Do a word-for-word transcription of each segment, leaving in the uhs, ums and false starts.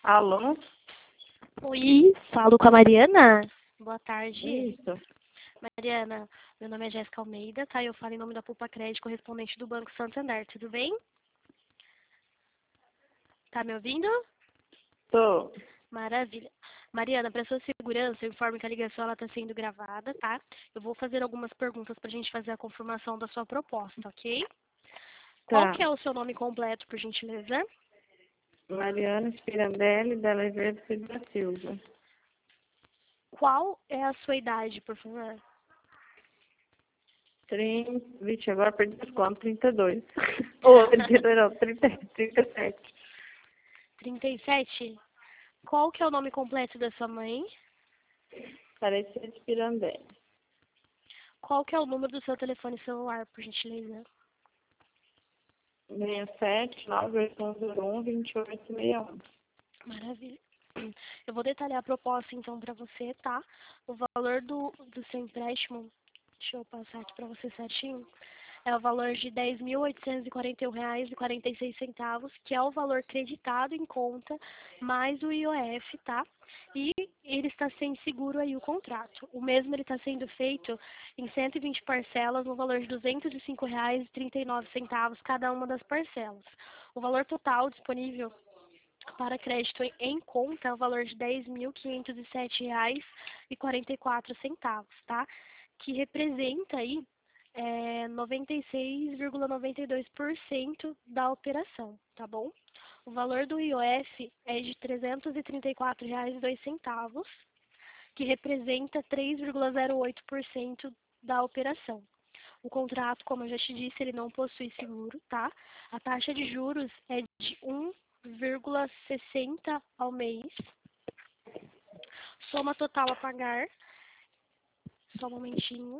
Alô? Oi, falo com a Mariana. Boa tarde. Isso. Mariana, meu nome é Jéssica Almeida, tá? Eu falo em nome da Poupa Crédito, correspondente do Banco Santander, tudo bem? Tá me ouvindo? Tô. Maravilha. Mariana, para sua segurança, eu informo que a ligação está sendo gravada, tá? Eu vou fazer algumas perguntas para a gente fazer a confirmação da sua proposta, ok? Qual Tá. que é o seu nome completo, por gentileza? Mariana Spirandelli, da Verde da Silva. Qual é a sua idade, por favor? trinta, vixe, agora perdi as contas, trinta e dois. Ô, trinta e dois não, trinta, trinta e sete. trinta e sete? Qual que é o nome completo da sua mãe? Parecia de Spirandelli. Qual que é o número do seu telefone celular, por gentileza? seis sete nove oito um zero um dois oito seis um. Maravilha. Eu vou detalhar a proposta, então, para você, tá? O valor do, do seu empréstimo, deixa eu passar aqui para você certinho, é o valor de dez mil oitocentos e quarenta e um reais e quarenta e seis centavos, que é o valor creditado em conta, mais o I O F, tá? E ele está sem seguro aí o contrato. O mesmo ele está sendo feito em cento e vinte parcelas, no valor de duzentos e cinco reais e trinta e nove centavos cada uma das parcelas. O valor total disponível para crédito em conta é o valor de dez mil quinhentos e sete reais e quarenta e quatro centavos, tá? Que representa aí é, noventa e seis vírgula noventa e dois por cento da operação, tá bom? O valor do I O F é de trezentos e trinta e quatro reais e dois centavos, que representa três vírgula zero oito por cento da operação. O contrato, como eu já te disse, ele não possui seguro, tá? A taxa de juros é de um vírgula sessenta ao mês. Soma total a pagar, só um momentinho,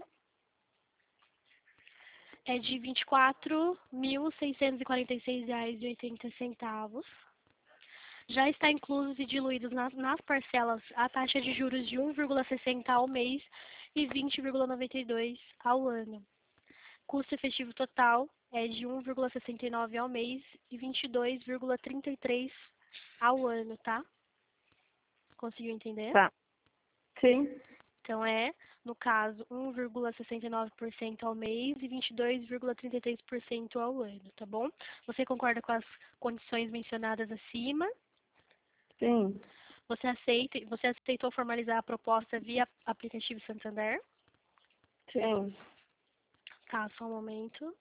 é de vinte e quatro mil seiscentos e quarenta e seis reais e oitenta centavos. Já está inclusos e diluídos nas, nas parcelas a taxa de juros de um vírgula sessenta ao mês e vinte vírgula noventa e dois ao ano. Custo efetivo total é de um vírgula sessenta e nove ao mês e vinte e dois vírgula trinta e três ao ano, tá? Conseguiu entender? Tá. Sim. Então é, no caso, um vírgula sessenta e nove por cento ao mês e vinte e dois vírgula trinta e três por cento ao ano, tá bom? Você concorda com as condições mencionadas acima? Sim. Você aceita, você aceitou formalizar a proposta via aplicativo Santander? Sim. Tá, só um momento.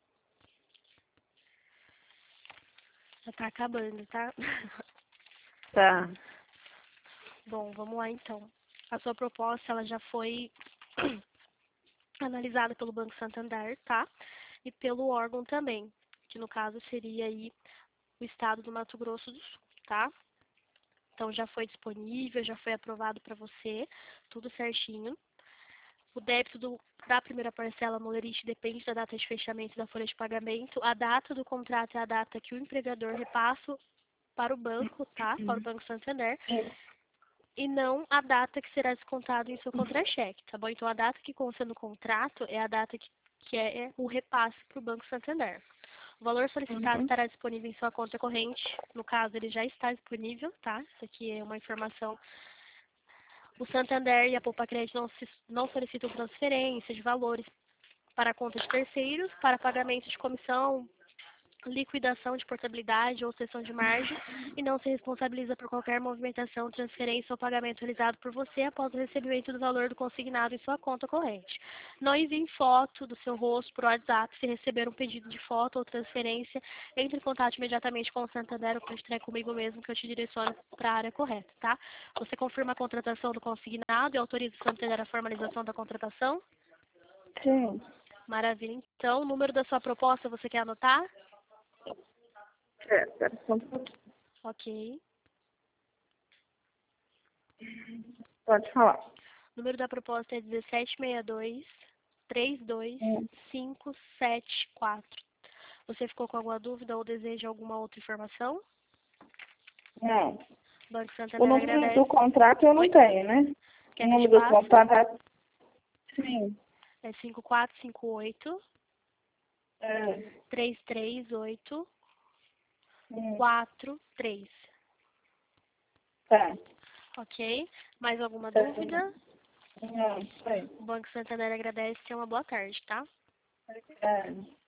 Já tá acabando, tá? Tá. Bom, vamos lá então. A sua proposta, ela já foi analisada pelo Banco Santander, tá? E pelo órgão também, que no caso seria aí o estado do Mato Grosso do Sul, tá? Então já foi disponível, já foi aprovado para você, tudo certinho. O débito do, da primeira parcela no lerite depende da data de fechamento da folha de pagamento. A data do contrato é a data que o empregador repassa para o banco, tá? Para o Banco Santander. E não a data que será descontado em seu contra-cheque, tá bom? Então, a data que consta no contrato é a data que, que é o repasse para o Banco Santander. O valor solicitado Uhum. estará disponível em sua conta corrente. No caso, ele já está disponível, tá? Isso aqui é uma informação. O Santander e a Poupa Crédito não, se, não solicitam transferência de valores para conta de terceiros, para pagamento de comissão, liquidação de portabilidade ou cessão de margem e não se responsabiliza por qualquer movimentação, transferência ou pagamento realizado por você após o recebimento do valor do consignado em sua conta corrente. Não envie foto do seu rosto por WhatsApp. Se receber um pedido de foto ou transferência, entre em contato imediatamente com o Santander ou pode entrar comigo mesmo que eu te direciono para a área correta, tá? Você confirma a contratação do consignado e autoriza o Santander a formalização da contratação? Sim. Maravilha. Então, o número da sua proposta você quer anotar? É, espera só um pouquinho. Ok. Pode falar. O número da proposta é dezessete seis dois, três dois Hum. cinco sete quatro. Você ficou com alguma dúvida ou deseja alguma outra informação? Não. O Banco O Santander número do agradece. contrato eu não Oi? tenho, né? O Quer que eu te número do passe? contrato. Sim. É cinco quatro cinco oito, É. três três oito, Hum. quatro três. Tá. Ok? Mais alguma Tá. dúvida? Não, foi. O Banco Santander agradece e uma boa tarde, tá? Obrigada.